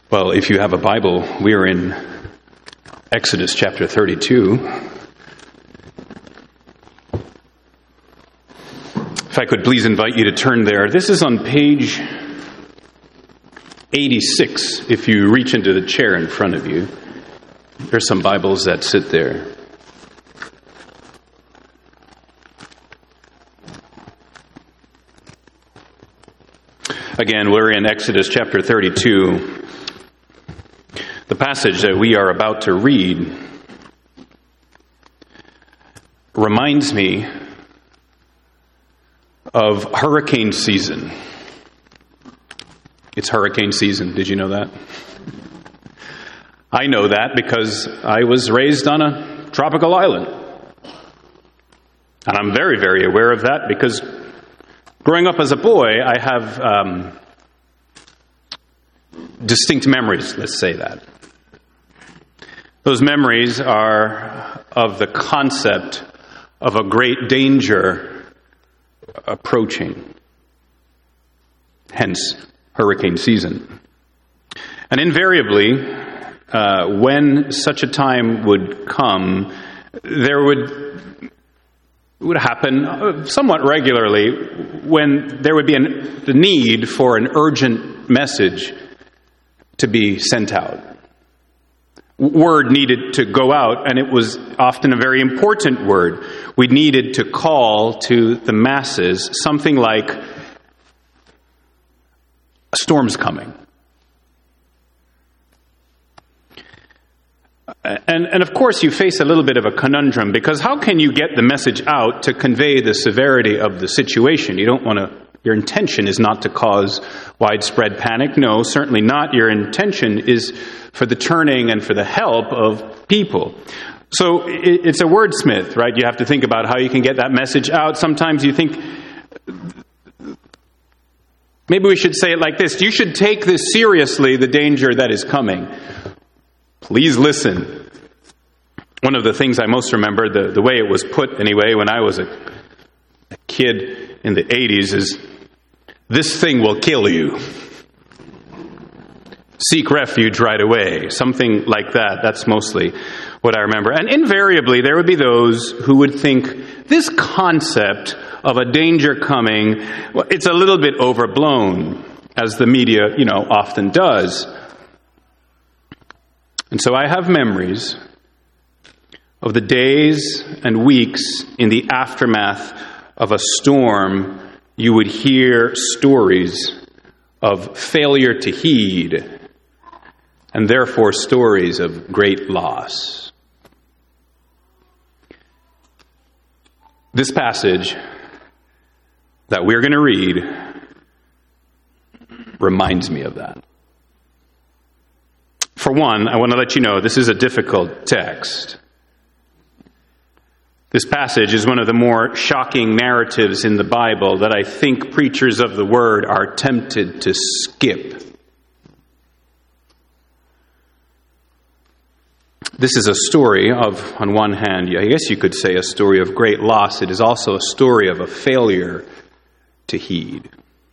Well, if you have a Bible, we are in Exodus chapter 32. If I could please invite you to turn there. This is on page 86, if you reach into the chair in front of you. There's some Bibles that sit there. Again, we're in Exodus chapter 32. The passage that we are about to read reminds me of hurricane season. It's hurricane season. Did you know that? I know that because I was raised on a tropical island. And I'm very, very aware of that because growing up as a boy, I have distinct memories, let's say that. Those memories are of the concept of a great danger approaching, hence hurricane season. And invariably, when such a time would come, there would happen somewhat regularly when there would be the need for an urgent message to be sent out. Word needed to go out, and it was often a very important word. We needed to call to the masses something like, "A storm's coming." And of course you face a little bit of a conundrum, because how can you get the message out to convey the severity of the situation? Your intention is not to cause widespread panic. No, certainly not. Your intention is for the turning and for the help of people. So it's a wordsmith, right? You have to think about how you can get that message out. Sometimes you think, maybe we should say it like this: you should take this seriously, the danger that is coming. Please listen. One of the things I most remember, the way it was put anyway, when I was a kid in the 80s, is, "This thing will kill you. Seek refuge right away." Something like that. That's mostly what I remember. And invariably, there would be those who would think this concept of a danger coming, well, it's a little bit overblown, as the media, often does. And so I have memories of the days and weeks in the aftermath of a storm. You would hear stories of failure to heed, and therefore stories of great loss. This passage that we're going to read reminds me of that. For one, I want to let you know this is a difficult text. This passage is one of the more shocking narratives in the Bible that I think preachers of the Word are tempted to skip. This is a story of, on one hand, I guess you could say a story of great loss. It is also a story of a failure to heed.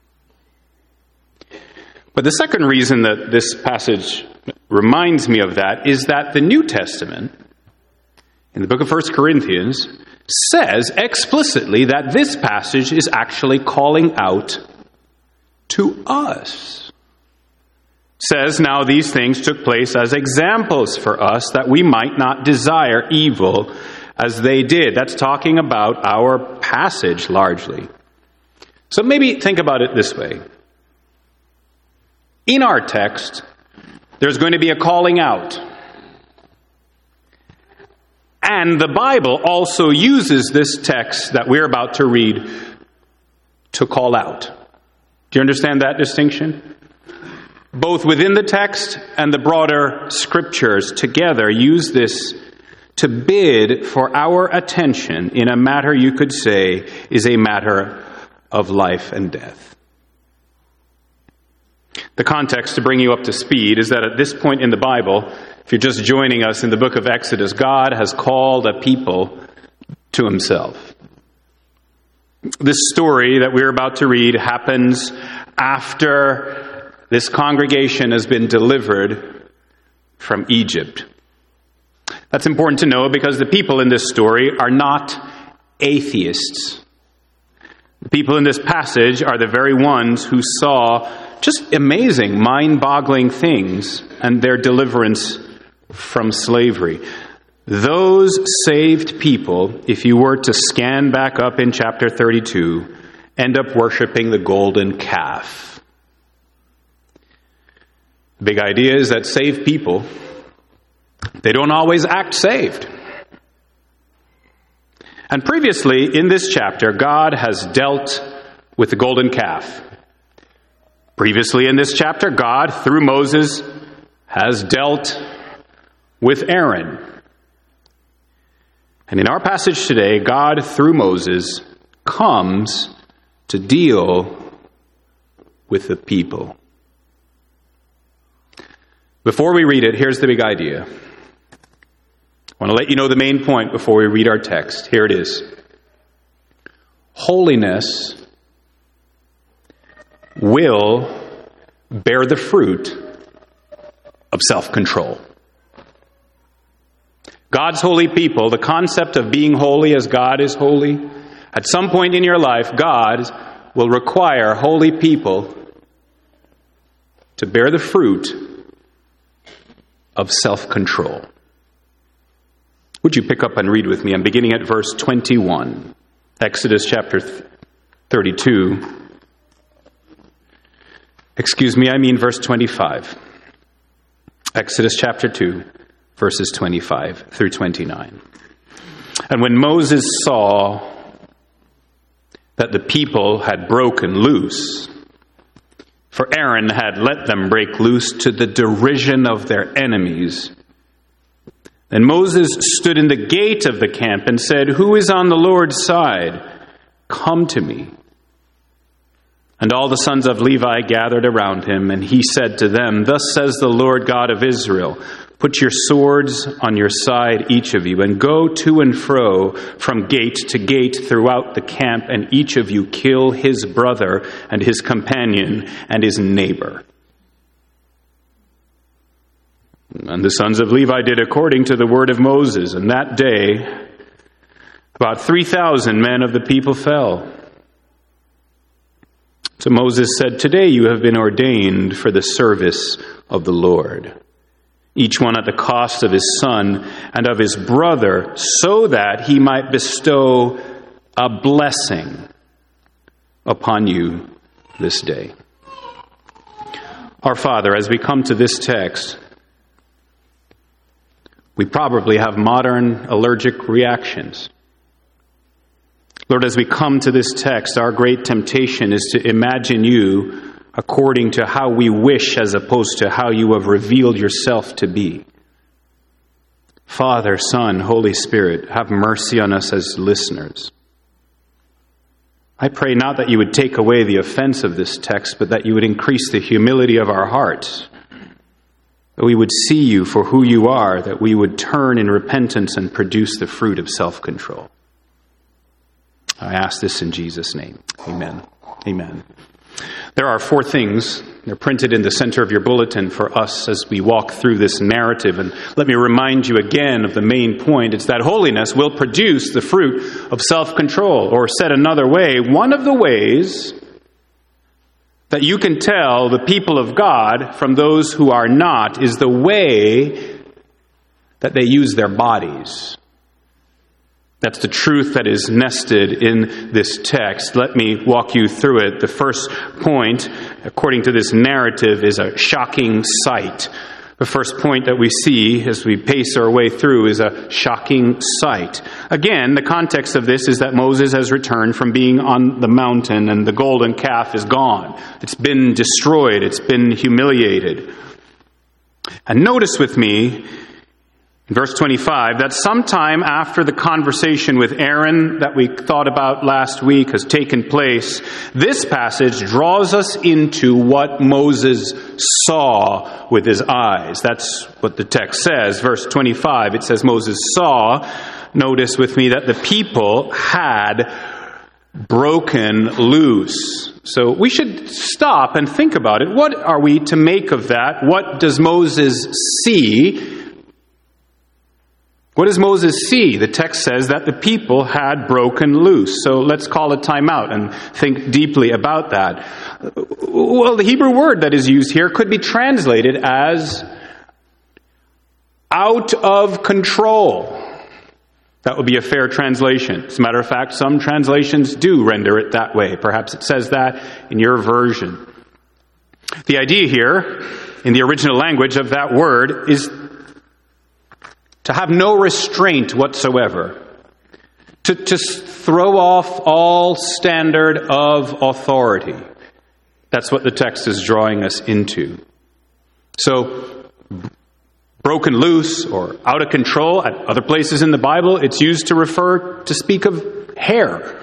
But the second reason that this passage reminds me of that is that the New Testament, in the book of 1 Corinthians, says explicitly that this passage is actually calling out to us. Says, "Now these things took place as examples for us, that we might not desire evil as they did." That's talking about our passage largely. So maybe think about it this way. In our text, there's going to be a calling out. And the Bible also uses this text that we're about to read to call out. Do you understand that distinction? Both within the text and the broader scriptures together use this to bid for our attention in a matter you could say is a matter of life and death. The context, to bring you up to speed, is that at this point in the Bible, if you're just joining us in the book of Exodus, God has called a people to himself. This story that we're about to read happens after this congregation has been delivered from Egypt. That's important to know because the people in this story are not atheists. The people in this passage are the very ones who saw just amazing, mind-boggling things and their deliverance from slavery. Those saved people, if you were to scan back up in chapter 32, end up worshiping the golden calf. The big idea is that saved people, they don't always act saved. And previously in this chapter, God has dealt with the golden calf. Previously in this chapter, God, through Moses, has dealt with Aaron. And in our passage today, God, through Moses, comes to deal with the people. Before we read it, here's the big idea. I want to let you know the main point before we read our text. Here it is. Holiness will bear the fruit of self-control. God's holy people, the concept of being holy as God is holy, at some point in your life, God will require holy people to bear the fruit of self-control. Would you pick up and read with me? I'm beginning at verse 21. Exodus chapter 32. Verse 25. Exodus chapter 2, verses 25 through 29. And when Moses saw that the people had broken loose, for Aaron had let them break loose to the derision of their enemies, then Moses stood in the gate of the camp and said, "Who is on the Lord's side? Come to me." And all the sons of Levi gathered around him, and he said to them, "Thus says the Lord God of Israel, put your swords on your side, each of you, and go to and fro from gate to gate throughout the camp, and each of you kill his brother and his companion and his neighbor." And the sons of Levi did according to the word of Moses, and that day about 3,000 men of the people fell. So Moses said, "Today you have been ordained for the service of the Lord, each one at the cost of his son and of his brother, so that he might bestow a blessing upon you this day." Our Father, as we come to this text, we probably have modern allergic reactions. Lord, as we come to this text, our great temptation is to imagine you according to how we wish as opposed to how you have revealed yourself to be. Father, Son, Holy Spirit, have mercy on us as listeners. I pray not that you would take away the offense of this text, but that you would increase the humility of our hearts, that we would see you for who you are, that we would turn in repentance and produce the fruit of self-control. I ask this in Jesus' name. Amen. Amen. There are 4 things. They're printed in the center of your bulletin for us as we walk through this narrative. And let me remind you again of the main point. It's that holiness will produce the fruit of self-control. Or said another way, one of the ways that you can tell the people of God from those who are not is the way that they use their bodies. That's the truth that is nested in this text. Let me walk you through it. The first point, according to this narrative, is a shocking sight. The first point that we see as we pace our way through is a shocking sight. Again, the context of this is that Moses has returned from being on the mountain and the golden calf is gone. It's been destroyed. It's been humiliated. And notice with me, in verse 25, that sometime after the conversation with Aaron that we thought about last week has taken place, this passage draws us into what Moses saw with his eyes. That's what the text says. Verse 25, it says Moses saw, notice with me, that the people had broken loose. So we should stop and think about it. What are we to make of that? What does Moses see? What does Moses see? The text says that the people had broken loose. So let's call a time out and think deeply about that. Well, the Hebrew word that is used here could be translated as out of control. That would be a fair translation. As a matter of fact, some translations do render it that way. Perhaps it says that in your version. The idea here, in the original language of that word, is to have no restraint whatsoever. To throw off all standard of authority. That's what the text is drawing us into. So, broken loose or out of control, at other places in the Bible, it's used to speak of hair.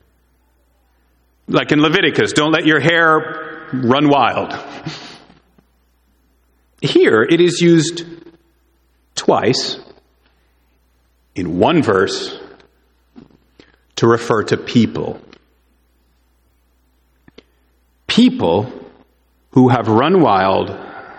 Like in Leviticus, don't let your hair run wild. Here, it is used twice in one verse to refer to people. People who have run wild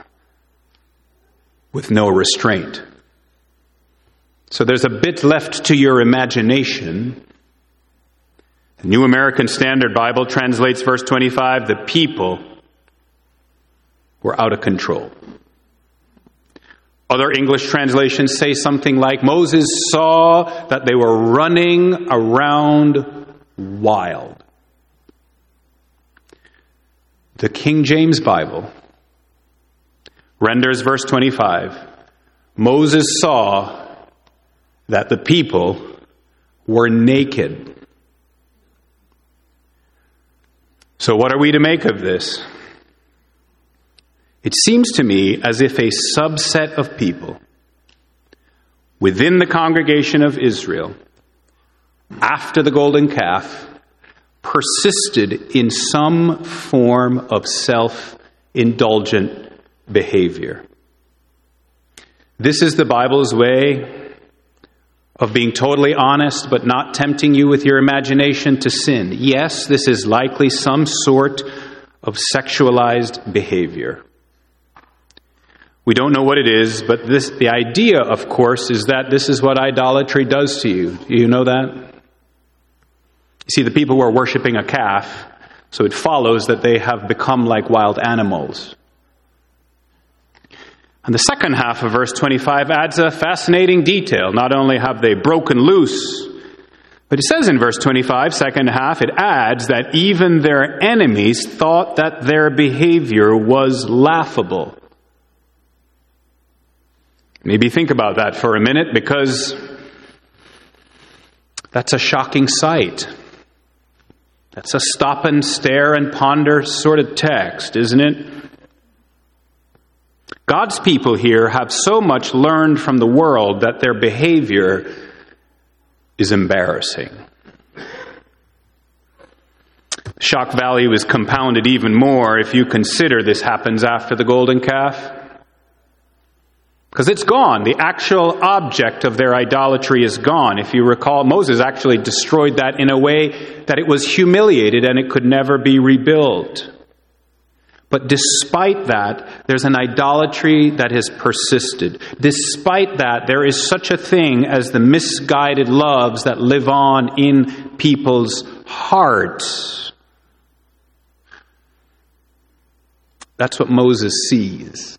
with no restraint. So there's a bit left to your imagination. The New American Standard Bible translates verse 25, the people were out of control. Other English translations say something like, Moses saw that they were running around wild. The King James Bible renders verse 25, Moses saw that the people were naked. So what are we to make of this? It seems to me as if a subset of people within the congregation of Israel, after the golden calf, persisted in some form of self-indulgent behavior. This is the Bible's way of being totally honest, but not tempting you with your imagination to sin. Yes, this is likely some sort of sexualized behavior. We don't know what it is, but the idea, of course, is that this is what idolatry does to you. Do you know that? You see, the people were worshiping a calf, so it follows that they have become like wild animals. And the second half of verse 25 adds a fascinating detail. Not only have they broken loose, but it says in verse 25, second half, it adds that even their enemies thought that their behavior was laughable. Maybe think about that for a minute, because that's a shocking sight. That's a stop and stare and ponder sort of text, isn't it? God's people here have so much learned from the world that their behavior is embarrassing. Shock value is compounded even more if you consider this happens after the golden calf. Because it's gone. The actual object of their idolatry is gone. If you recall, Moses actually destroyed that in a way that it was humiliated and it could never be rebuilt. But despite that, there's an idolatry that has persisted. Despite that, there is such a thing as the misguided loves that live on in people's hearts. That's what Moses sees.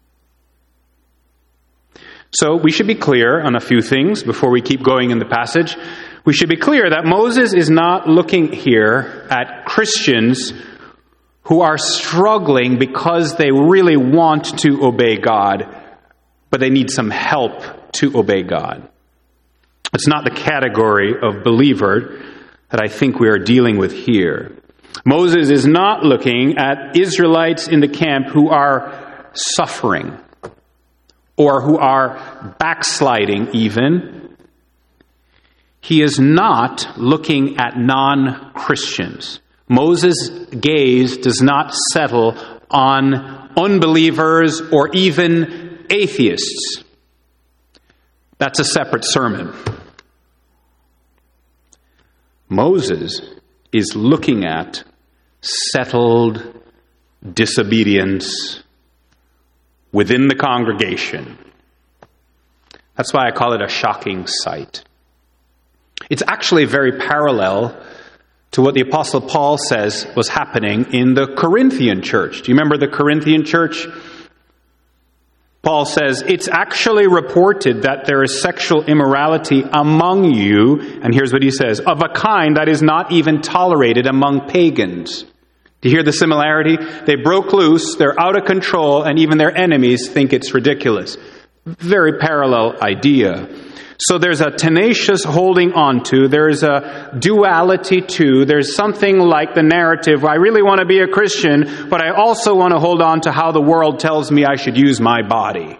So we should be clear on a few things before we keep going in the passage. We should be clear that Moses is not looking here at Christians who are struggling because they really want to obey God, but they need some help to obey God. It's not the category of believer that I think we are dealing with here. Moses is not looking at Israelites in the camp who are suffering, or who are backsliding even. He is not looking at non-Christians. Moses' gaze does not settle on unbelievers or even atheists. That's a separate sermon. Moses is looking at settled disobedience within the congregation. That's why I call it a shocking sight. It's actually very parallel to what the Apostle Paul says was happening in the Corinthian church. Do you remember the Corinthian church? Paul says, it's actually reported that there is sexual immorality among you, and here's what he says, of a kind that is not even tolerated among pagans. Do you hear the similarity? They broke loose, they're out of control, and even their enemies think it's ridiculous. Very parallel idea. So there's a tenacious holding on to, there's a duality to, there's something like the narrative, I really want to be a Christian, but I also want to hold on to how the world tells me I should use my body.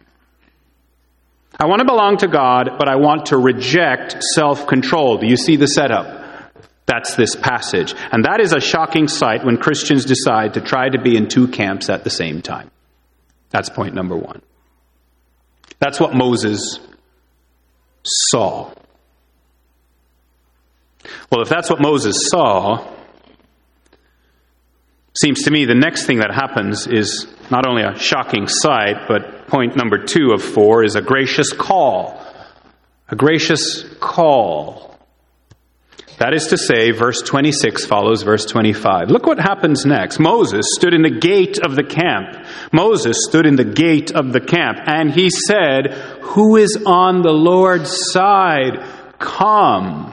I want to belong to God, but I want to reject self-control. Do you see the setup? That's this passage. And that is a shocking sight when Christians decide to try to be in two camps at the same time. That's point number one. That's what Moses saw. Well, if that's what Moses saw, seems to me the next thing that happens is not only a shocking sight, but point number 2 of 4 is a gracious call. A gracious call. That is to say, verse 26 follows verse 25. Look what happens next. Moses stood in the gate of the camp. Moses stood in the gate of the camp, and he said, "Who is on the Lord's side? Come."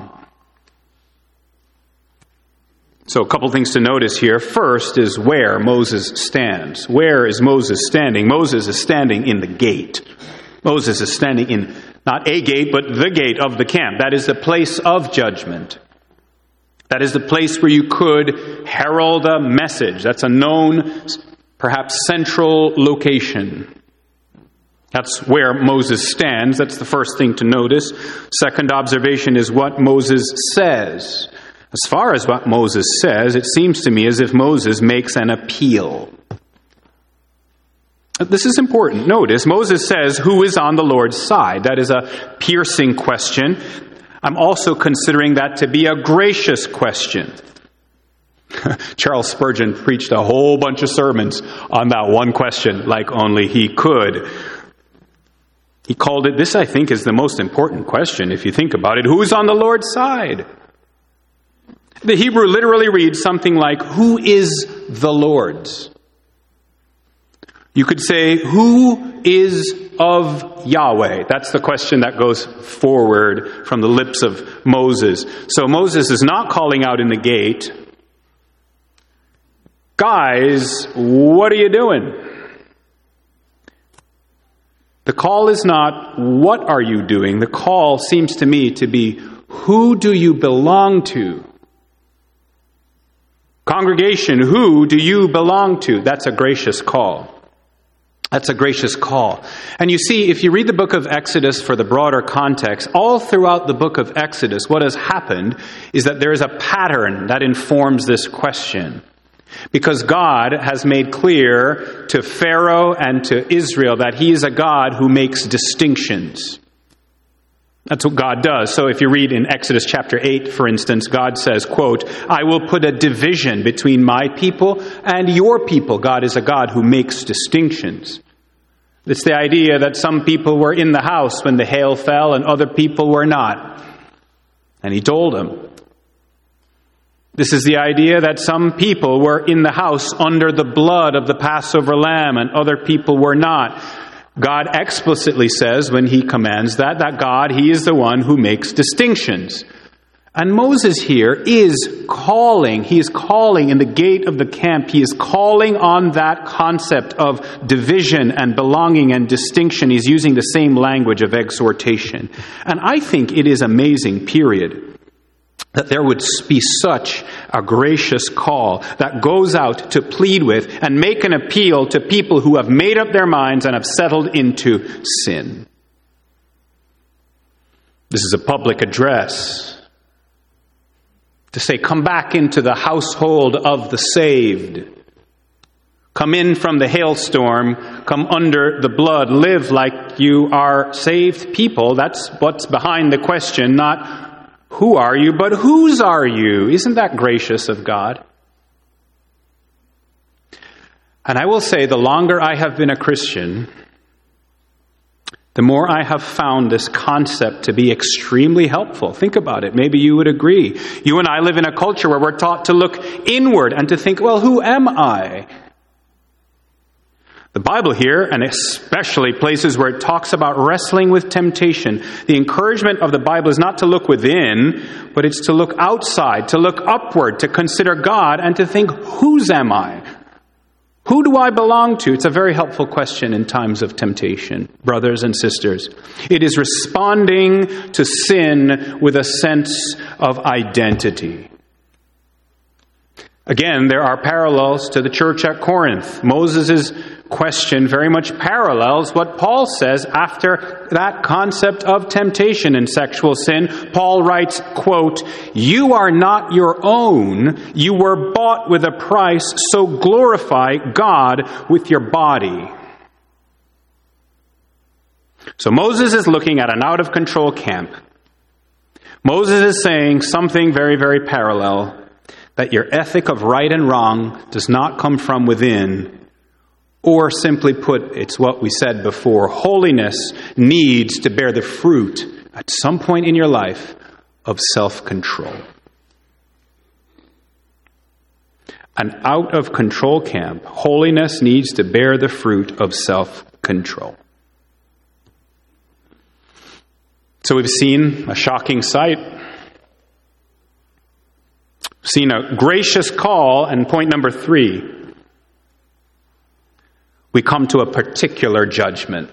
So a couple things to notice here. First is where Moses stands. Where is Moses standing? Moses is standing in the gate. Moses is standing in not a gate, but the gate of the camp. That is the place of judgment. That is the place where you could herald a message. That's a known, perhaps central location. That's where Moses stands. That's the first thing to notice. Second observation is what Moses says. As far as what Moses says, it seems to me as if Moses makes an appeal. This is important. Notice, Moses says, "Who is on the Lord's side?" That is a piercing question. I'm also considering that to be a gracious question. Charles Spurgeon preached a whole bunch of sermons on that one question, like only he could. He called it, this I think is the most important question, if you think about it, who is on the Lord's side? The Hebrew literally reads something like, who is the Lord's? You could say, who is of Yahweh? That's the question that goes forward from the lips of Moses. So Moses is not calling out in the gate, "Guys, what are you doing?" The call is not, "What are you doing?" The call seems to me to be, "Who do you belong to?" Congregation, who do you belong to? That's a gracious call. That's a gracious call. And you see, if you read the book of Exodus for the broader context, all throughout the book of Exodus, what has happened is that there is a pattern that informs this question. Because God has made clear to Pharaoh and to Israel that he is a God who makes distinctions. That's what God does. So if you read in Exodus chapter 8, for instance, God says, quote, "I will put a division between my people and your people." God is a God who makes distinctions. It's the idea that some people were in the house when the hail fell and other people were not. And he told them. This is the idea that some people were in the house under the blood of the Passover lamb and other people were not. God explicitly says when he commands that God, he is the one who makes distinctions. And Moses here is calling. He is calling in the gate of the camp. He is calling on that concept of division and belonging and distinction. He's using the same language of exhortation. And I think it is amazing, period, that there would be such a gracious call that goes out to plead with and make an appeal to people who have made up their minds and have settled into sin. This is a public address to say, come back into the household of the saved. Come in from the hailstorm, come under the blood, live like you are saved people. That's what's behind the question, not who are you, but whose are you? Isn't that gracious of God? And I will say, the longer I have been a Christian, the more I have found this concept to be extremely helpful. Think about it. Maybe you would agree. You and I live in a culture where we're taught to look inward and to think, well, who am I? The Bible here, and especially places where it talks about wrestling with temptation, the encouragement of the Bible is not to look within, but it's to look outside, to look upward, to consider God, and to think, whose am I? Who do I belong to? It's a very helpful question in times of temptation, brothers and sisters. It is responding to sin with a sense of identity. Again, there are parallels to the church at Corinth. Moses' question very much parallels what Paul says after that concept of temptation and sexual sin. Paul writes, quote, "You are not your own. You were bought with a price, so glorify God with your body." So Moses is looking at an out-of-control camp. Moses is saying something very, very parallel, that your ethic of right and wrong does not come from within. Or simply put, it's what we said before, holiness needs to bear the fruit at some point in your life of self-control. An out-of-control camp, holiness needs to bear the fruit of self-control. So we've seen a shocking sight. We've seen a gracious call, and point number 3, we come to a particular judgment.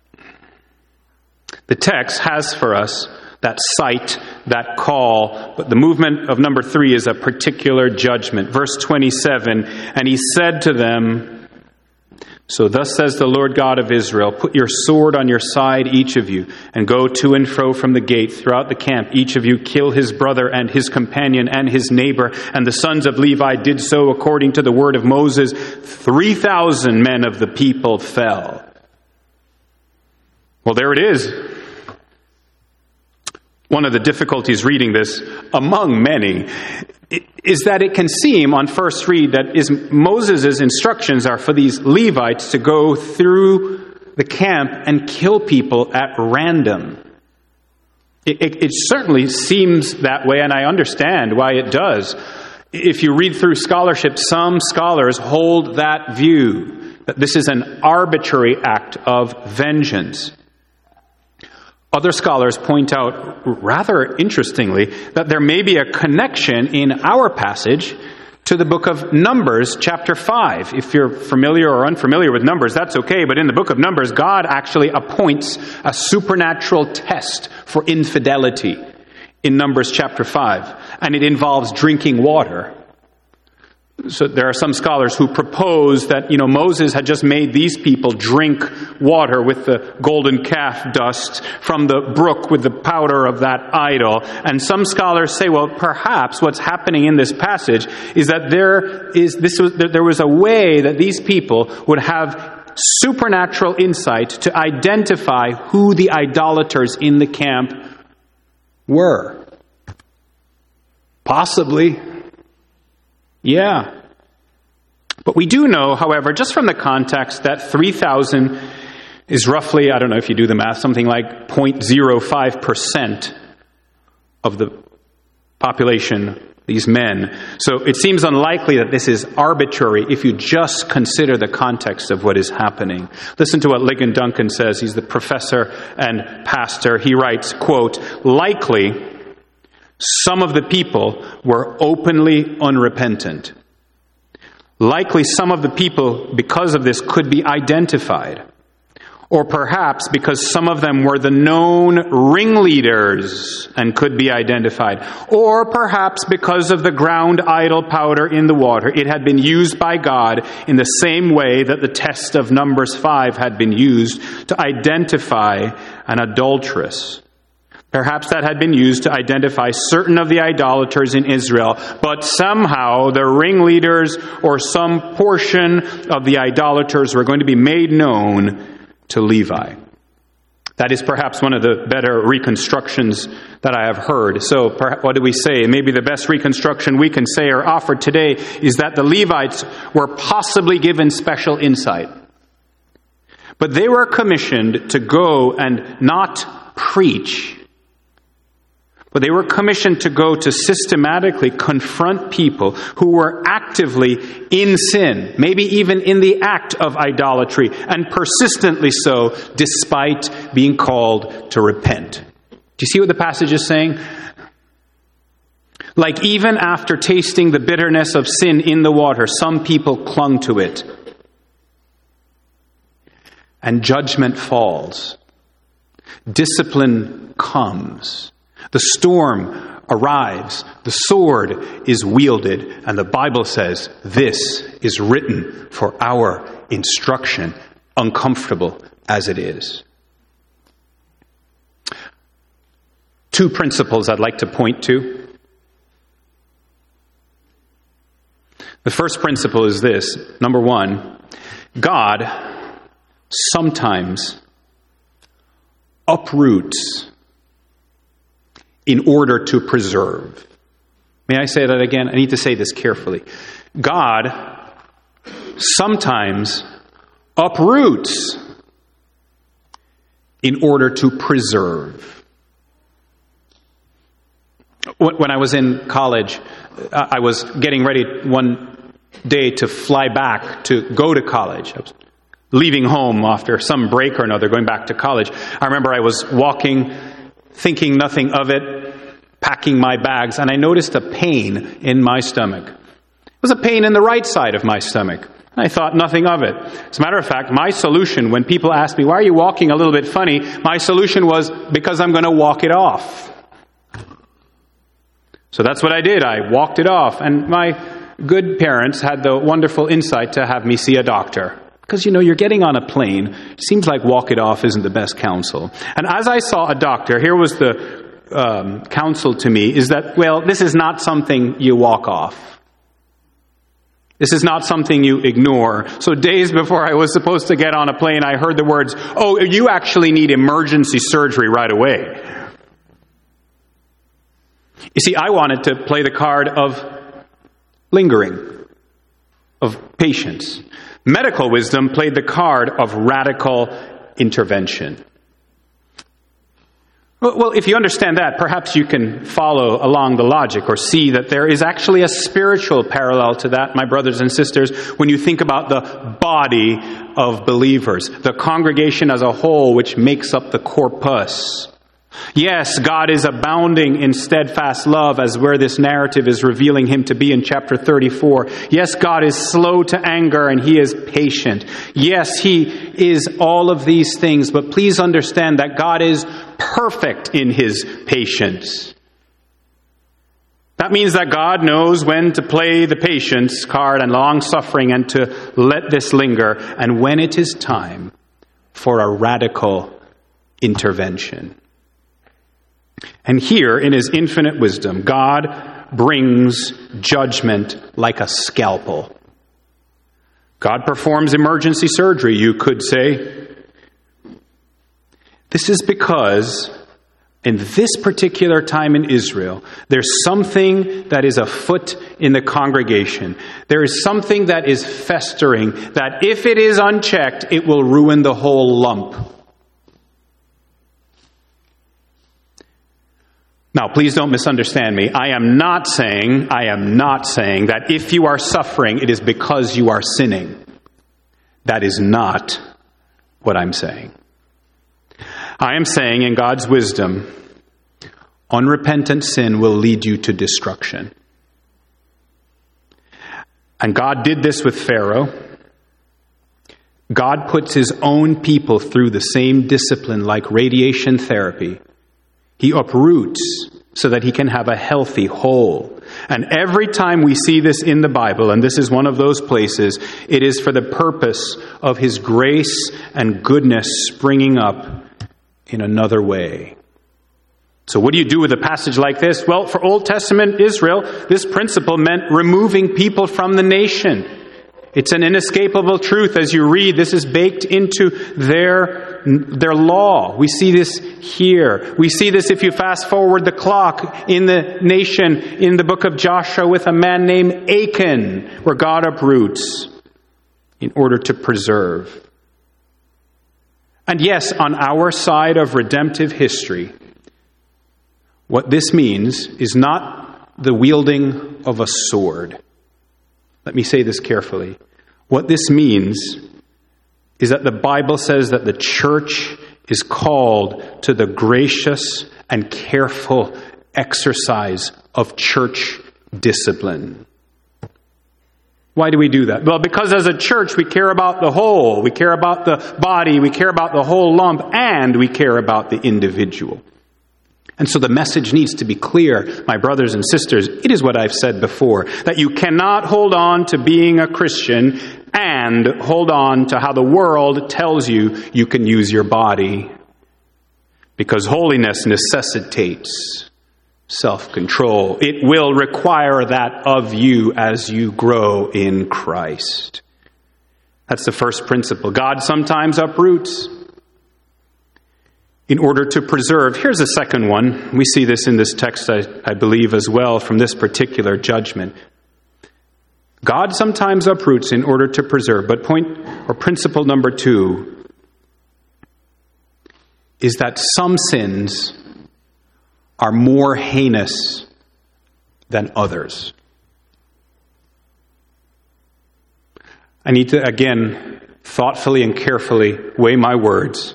The text has for us that sight, that call, but the movement of number 3 is a particular judgment. Verse 27, "And he said to them, so thus says the Lord God of Israel, put your sword on your side, each of you, and go to and fro from the gate throughout the camp. Each of you kill his brother and his companion and his neighbor." And the sons of Levi did so according to the word of Moses. 3,000 men of the people fell. Well, there it is. One of the difficulties reading this, among many, is that it can seem on first read that Moses' instructions are for these Levites to go through the camp and kill people at random. It certainly seems that way, and I understand why it does. If you read through scholarship, some scholars hold that view, that this is an arbitrary act of vengeance. Other scholars point out, rather interestingly, that there may be a connection in our passage to the book of Numbers, chapter 5. If you're familiar or unfamiliar with Numbers, that's okay, but in the book of Numbers, God actually appoints a supernatural test for infidelity in Numbers chapter 5, and it involves drinking water. So there are some scholars who propose that, Moses had just made these people drink water with the golden calf dust from the brook with the powder of that idol. And some scholars say, well, perhaps what's happening in this passage is that there was a way that these people would have supernatural insight to identify who the idolaters in the camp were. Possibly. Yeah. But we do know, however, just from the context, that 3,000 is roughly, I don't know if you do the math, something like 0.05% of the population, these men. So it seems unlikely that this is arbitrary if you just consider the context of what is happening. Listen to what Ligon Duncan says. He's the professor and pastor. He writes, quote, "Likely, some of the people were openly unrepentant. Likely some of the people, because of this, could be identified. Or perhaps because some of them were the known ringleaders and could be identified. Or perhaps because of the ground idol powder in the water. It had been used by God in the same way that the test of Numbers 5 had been used to identify an adulteress. Perhaps that had been used to identify certain of the idolaters in Israel, but somehow the ringleaders or some portion of the idolaters were going to be made known to Levi." That is perhaps one of the better reconstructions that I have heard. So what do we say? Maybe the best reconstruction we can say or offer today is that the Levites were possibly given special insight. But they were commissioned to go and not preach, but they were commissioned to go to systematically confront people who were actively in sin, maybe even in the act of idolatry, and persistently so despite being called to repent. Do you see what the passage is saying? Like even after tasting the bitterness of sin in the water, some people clung to it. And judgment falls. Discipline comes. The storm arrives, the sword is wielded, and the Bible says this is written for our instruction, uncomfortable as it is. Two principles I'd like to point to. The first principle is this. Number one, God sometimes uproots in order to preserve. May I say that again? I need to say this carefully. God sometimes uproots in order to preserve. When I was in college, I was getting ready one day to fly back to go to college. I was leaving home after some break or another, going back to college. I remember I was walking, thinking nothing of it, packing my bags, and I noticed a pain in my stomach. It was a pain in the right side of my stomach. I thought nothing of it. As a matter of fact, my solution, when people ask me, why are you walking a little bit funny? My solution was, because I'm going to walk it off. So that's what I did. I walked it off. And my good parents had the wonderful insight to have me see a doctor. Because, you're getting on a plane. It seems like walk it off isn't the best counsel. And as I saw a doctor, here was the counsel to me, is that, this is not something you walk off. This is not something you ignore. So days before I was supposed to get on a plane, I heard the words, oh, you actually need emergency surgery right away. You see, I wanted to play the card of lingering, of patience. Medical wisdom played the card of radical intervention. Well, if you understand that, perhaps you can follow along the logic or see that there is actually a spiritual parallel to that, my brothers and sisters, when you think about the body of believers, the congregation as a whole, which makes up the corpus. Yes, God is abounding in steadfast love, as where this narrative is revealing him to be in chapter 34. Yes, God is slow to anger and he is patient. Yes, he is all of these things, but please understand that God is perfect in his patience. That means that God knows when to play the patience card and long-suffering and to let this linger, and when it is time for a radical intervention. And here, in his infinite wisdom, God brings judgment like a scalpel. God performs emergency surgery, you could say. This is because in this particular time in Israel, there's something that is afoot in the congregation. There is something that is festering, that if it is unchecked, it will ruin the whole lump. Now, please don't misunderstand me. I am not saying that if you are suffering, it is because you are sinning. That is not what I'm saying. I am saying, in God's wisdom, unrepentant sin will lead you to destruction. And God did this with Pharaoh. God puts his own people through the same discipline like radiation therapy. He uproots so that he can have a healthy whole. And every time we see this in the Bible, and this is one of those places, it is for the purpose of his grace and goodness springing up in another way. So what do you do with a passage like this? Well, for Old Testament Israel, this principle meant removing people from the nation. It's an inescapable truth as you read. This is baked into their their law. We see this here. We see this if you fast forward the clock in the nation in the book of Joshua with a man named Achan, where God uproots in order to preserve. And yes, on our side of redemptive history, what this means is not the wielding of a sword. Let me say this carefully. What this means is that the Bible says that the church is called to the gracious and careful exercise of church discipline. Why do we do that? Well, because as a church, we care about the whole. We care about the body. We care about the whole lump. And we care about the individual. And so the message needs to be clear, my brothers and sisters. It is what I've said before, that you cannot hold on to being a Christian and hold on to how the world tells you you can use your body. Because holiness necessitates self-control. It will require that of you as you grow in Christ. That's the first principle. God sometimes uproots in order to preserve. Here's a second one. We see this in this text, I believe, as well, from this particular judgment. God sometimes uproots in order to preserve. But principle number 2 is that some sins are more heinous than others. I need to, again, thoughtfully and carefully weigh my words.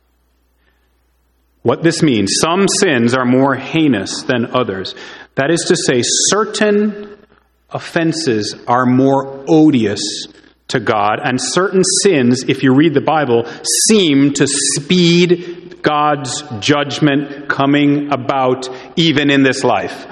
What this means, some sins are more heinous than others. That is to say, certain offenses are more odious to God, and certain sins, if you read the Bible, seem to speed God's judgment coming about even in this life.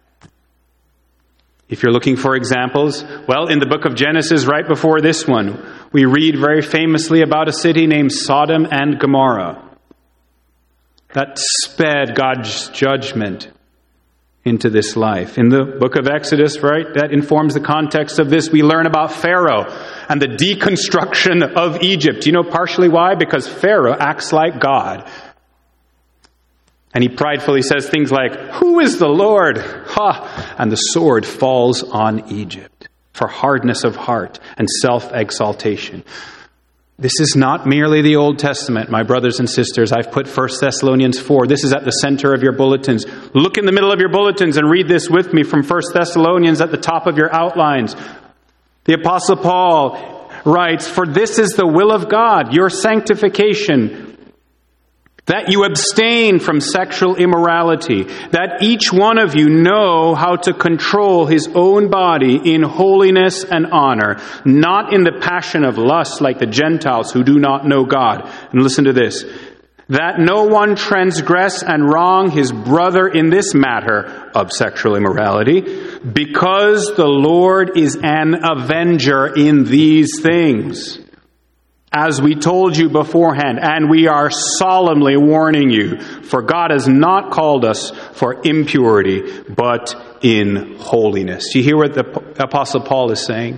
If you're looking for examples, well, in the book of Genesis, right before this one, we read very famously about a city named Sodom and Gomorrah that sped God's judgment into this life. In the book of Exodus, right, that informs the context of this. We learn about Pharaoh and the deconstruction of Egypt. You know partially why? Because Pharaoh acts like God. And he pridefully says things like, "Who is the Lord?" Ha! And the sword falls on Egypt for hardness of heart and self-exaltation. This is not merely the Old Testament, my brothers and sisters. I've put 1 Thessalonians 4. This is at the center of your bulletins. Look in the middle of your bulletins and read this with me from 1 Thessalonians at the top of your outlines. The Apostle Paul writes, "For this is the will of God, your sanctification, that you abstain from sexual immorality, that each one of you know how to control his own body in holiness and honor, not in the passion of lust like the Gentiles who do not know God." And listen to this. "That no one transgress and wrong his brother in this matter of sexual immorality, because the Lord is an avenger in these things. As we told you beforehand, and we are solemnly warning you, for God has not called us for impurity, but in holiness." Do you hear what the Apostle Paul is saying?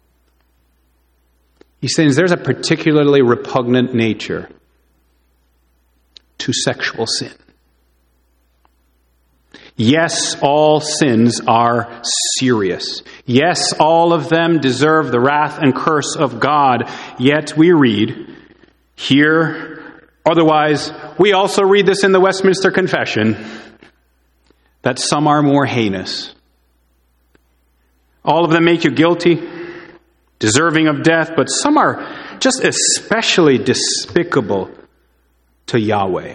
He says there's a particularly repugnant nature to sexual sin. Yes, all sins are serious. Yes, all of them deserve the wrath and curse of God. Yet we read here, otherwise, we also read this in the Westminster Confession, that some are more heinous. All of them make you guilty, deserving of death, but some are just especially despicable to Yahweh.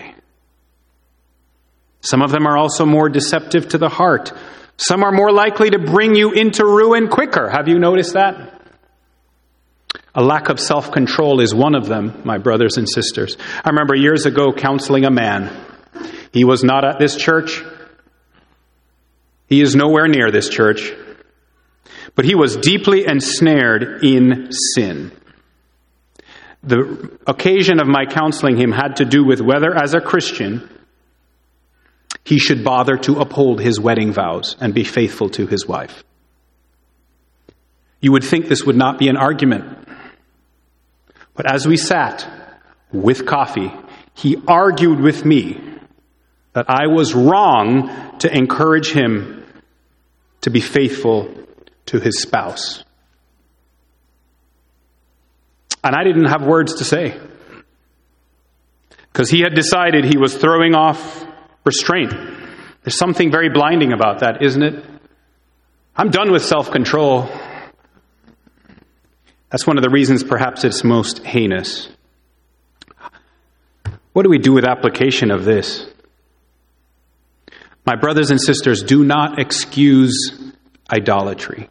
Some of them are also more deceptive to the heart. Some are more likely to bring you into ruin quicker. Have you noticed that? A lack of self-control is one of them, my brothers and sisters. I remember years ago counseling a man. He was not at this church. He is nowhere near this church. But he was deeply ensnared in sin. The occasion of my counseling him had to do with whether, as a Christian, he should bother to uphold his wedding vows and be faithful to his wife. You would think this would not be an argument. But as we sat, with coffee, he argued with me that I was wrong to encourage him to be faithful to his spouse. And I didn't have words to say, because he had decided he was throwing off restraint. There's something very blinding about that, isn't it? I'm done with self-control. That's one of the reasons perhaps it's most heinous. What do we do with application of this? My brothers and sisters, do not excuse idolatry.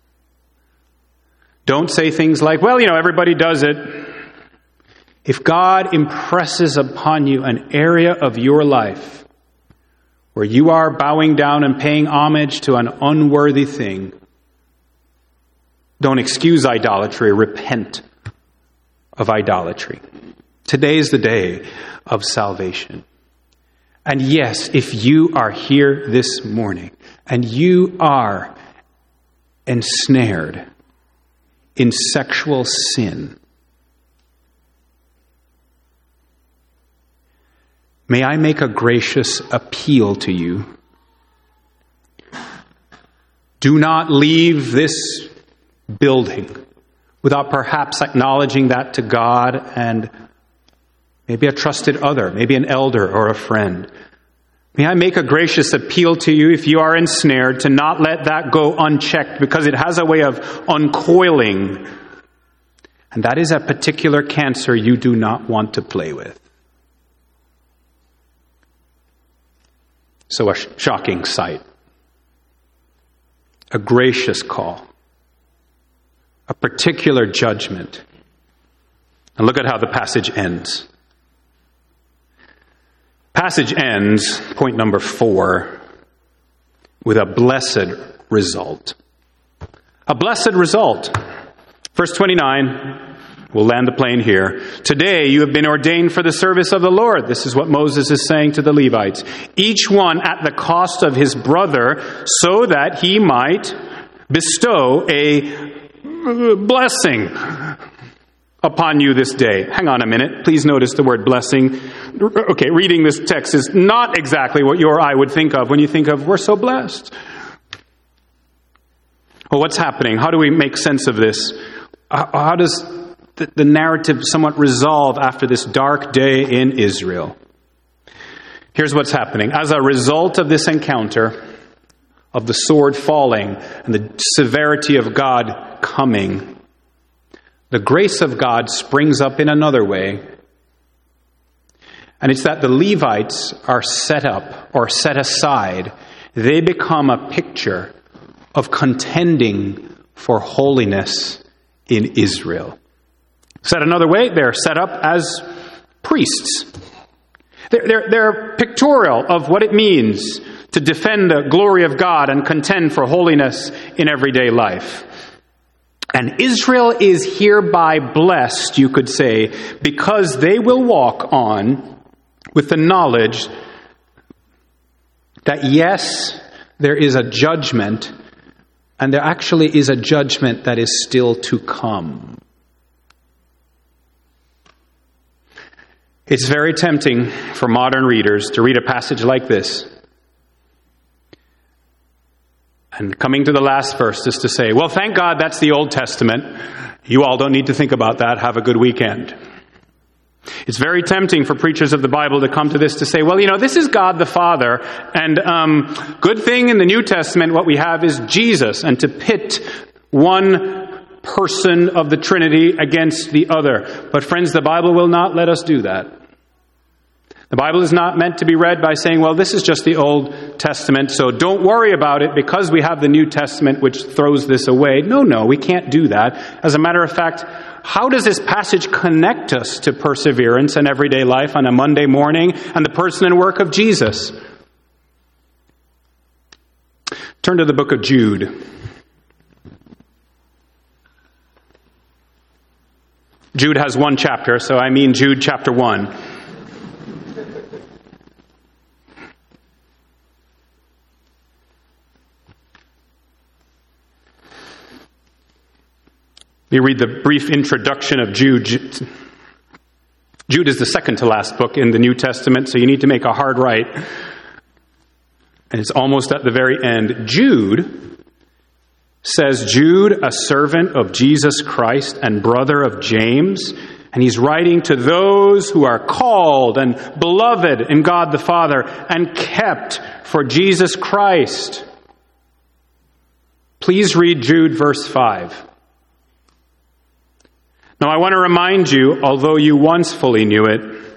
Don't say things like, well, everybody does it. If God impresses upon you an area of your life where you are bowing down and paying homage to an unworthy thing, don't excuse idolatry. Repent of idolatry. Today is the day of salvation. And yes, if you are here this morning and you are ensnared in sexual sin, may I make a gracious appeal to you. Do not leave this building without perhaps acknowledging that to God and maybe a trusted other, maybe an elder or a friend. May I make a gracious appeal to you, if you are ensnared, to not let that go unchecked, because it has a way of uncoiling. And that is a particular cancer you do not want to play with. So a shocking sight. A gracious call. A particular judgment. And look at how the passage ends. Passage ends, point number 4, with a blessed result. A blessed result. Verse 29, we'll land the plane here. Today you have been ordained for the service of the Lord. This is what Moses is saying to the Levites. Each one at the cost of his brother, so that he might bestow a blessing upon you this day. Hang on a minute. Please notice the word blessing. Okay, reading this text is not exactly what you or I would think of when you think of, we're so blessed. Well, what's happening? How do we make sense of this? How does the narrative somewhat resolve after this dark day in Israel? Here's what's happening. As a result of this encounter, of the sword falling and the severity of God coming, the grace of God springs up in another way. And it's that the Levites are set up or set aside. They become a picture of contending for holiness in Israel. Said another way, they're set up as priests. They're pictorial of what it means to defend the glory of God and contend for holiness in everyday life. And Israel is hereby blessed, you could say, because they will walk on with the knowledge that yes, there is a judgment, and there actually is a judgment that is still to come. It's very tempting for modern readers to read a passage like this, and coming to the last verse is to say, well, thank God that's the Old Testament. You all don't need to think about that. Have a good weekend. It's very tempting for preachers of the Bible to come to this to say, well, this is God the Father, and good thing in the New Testament what we have is Jesus, and to pit one person of the Trinity against the other. But friends, the Bible will not let us do that. The Bible is not meant to be read by saying, well, this is just the Old Testament, so don't worry about it because we have the New Testament which throws this away. No, we can't do that. As a matter of fact, how does this passage connect us to perseverance and everyday life on a Monday morning and the person and work of Jesus? Turn to the book of Jude. Jude has one chapter, so I mean Jude chapter 1. You read the brief introduction of Jude. Jude is the second to last book in the New Testament, so you need to make a hard right. And it's almost at the very end. Jude says, Jude, a servant of Jesus Christ and brother of James, and he's writing to those who are called and beloved in God the Father and kept for Jesus Christ. Please read Jude verse 5. Now I want to remind you, although you once fully knew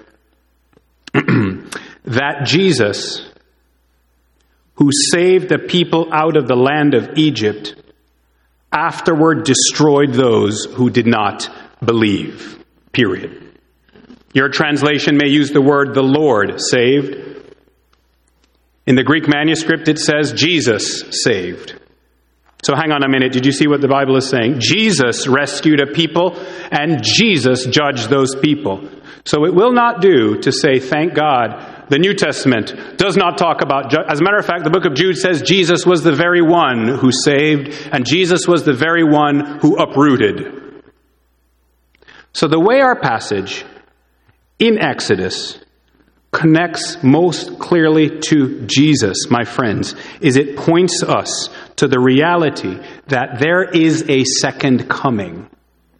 it, that Jesus, who saved the people out of the land of Egypt, afterward destroyed those who did not believe. Period. Your translation may use the word the Lord saved. In the Greek manuscript it says Jesus saved. So hang on a minute. Did you see what the Bible is saying? Jesus rescued a people and Jesus judged those people. So it will not do to say, thank God, the New Testament does not talk about... As a matter of fact, the book of Jude says Jesus was the very one who saved and Jesus was the very one who uprooted. So the way our passage in Exodus connects most clearly to Jesus, my friends, is it points us to the reality that there is a second coming.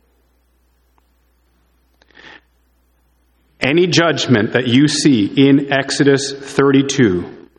Any judgment that you see in Exodus 32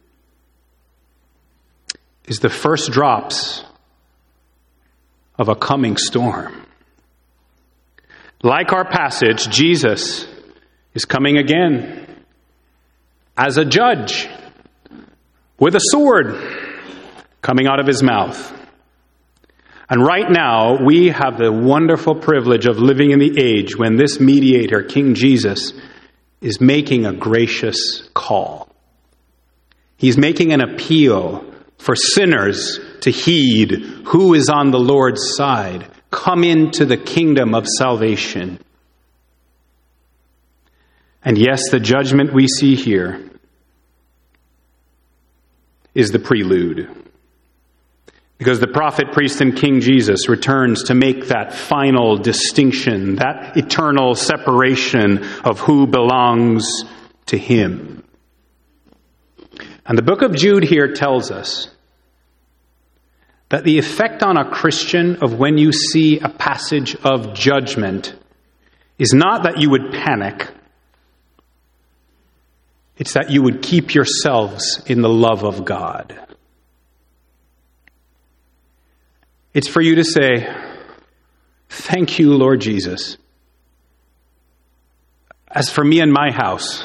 is the first drops of a coming storm. Like our passage, Jesus is coming again as a judge with a sword coming out of his mouth. And right now, we have the wonderful privilege of living in the age when this mediator, King Jesus, is making a gracious call. He's making an appeal for sinners to heed who is on the Lord's side. Come into the kingdom of salvation. And yes, the judgment we see here is the prelude. Because the prophet, priest, and King Jesus returns to make that final distinction, that eternal separation of who belongs to him. And the book of Jude here tells us that the effect on a Christian of when you see a passage of judgment is not that you would panic. It's that you would keep yourselves in the love of God. It's for you to say, thank you, Lord Jesus. As for me and my house,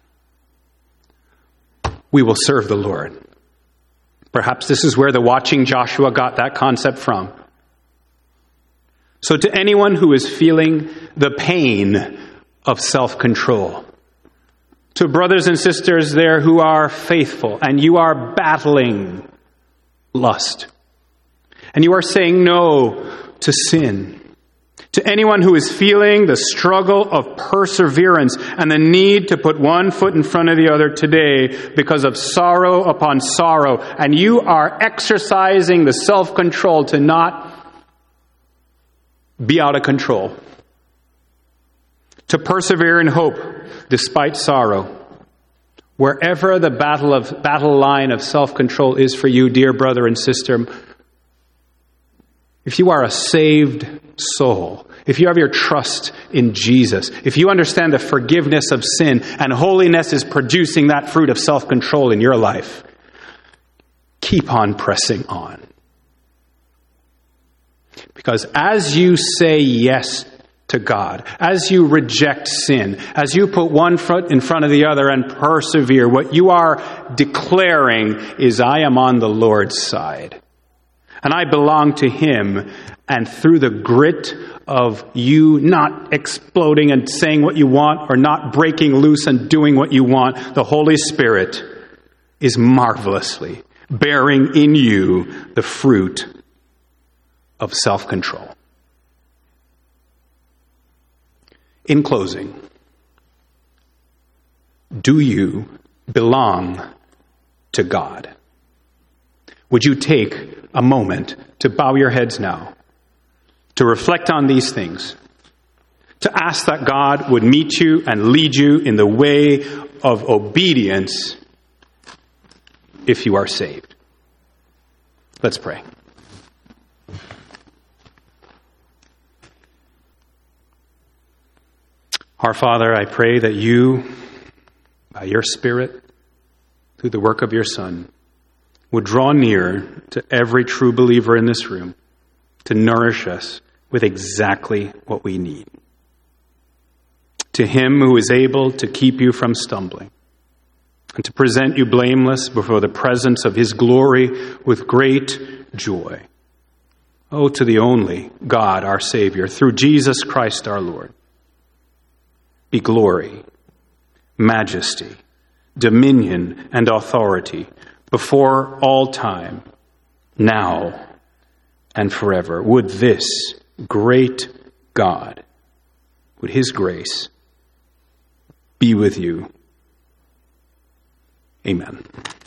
we will serve the Lord. Perhaps this is where the watching Joshua got that concept from. So to anyone who is feeling the pain of self-control, to brothers and sisters there who are faithful and you are battling lust, and you are saying no to sin. To anyone who is feeling the struggle of perseverance and the need to put one foot in front of the other today because of sorrow upon sorrow, and you are exercising the self-control to not be out of control. To persevere in hope despite sorrow. Wherever the battle line of self-control is for you, dear brother and sister, if you are a saved soul, if you have your trust in Jesus, if you understand the forgiveness of sin and holiness is producing that fruit of self-control in your life, keep on pressing on. Because as you say yes to God, as you reject sin, as you put one foot in front of the other and persevere, what you are declaring is, I am on the Lord's side. And I belong to him, and through the grit of you not exploding and saying what you want or not breaking loose and doing what you want, the Holy Spirit is marvelously bearing in you the fruit of self-control. In closing, do you belong to God? Would you take a moment to bow your heads now, to reflect on these things, to ask that God would meet you and lead you in the way of obedience if you are saved. Let's pray. Our Father, I pray that you, by your Spirit, through the work of your Son, would draw near to every true believer in this room to nourish us with exactly what we need. To him who is able to keep you from stumbling and to present you blameless before the presence of his glory with great joy. Oh, to the only God, our Savior, through Jesus Christ our Lord, be glory, majesty, dominion, and authority before all time, now and forever. Would this great God, would his grace be with you. Amen.